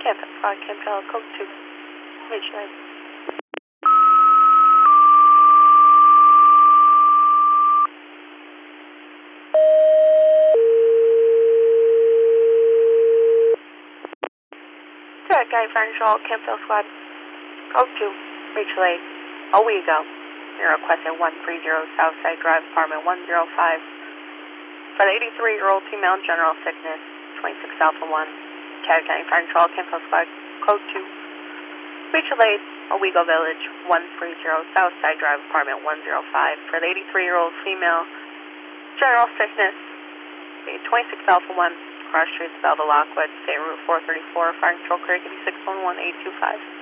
Campus 5, Campbell, code 2, Ridgeline. Direct Guy Financial, Campbell Squad, code 2, Ridgeline, Owego. You're requesting 130 Southside Drive, apartment 105. For the 83-year-old female, general sickness, 26 Alpha 1, Caddo County Fire Control, Campbell Squad, code 2, Rachel Lade, Owego Village, 130 Southside Drive, apartment 105. For the 83-year-old female, general sickness, 26 Alpha 1, Cross Street, Belleville, Lockwood, State Route 434, Fire Control, Craig 611-825.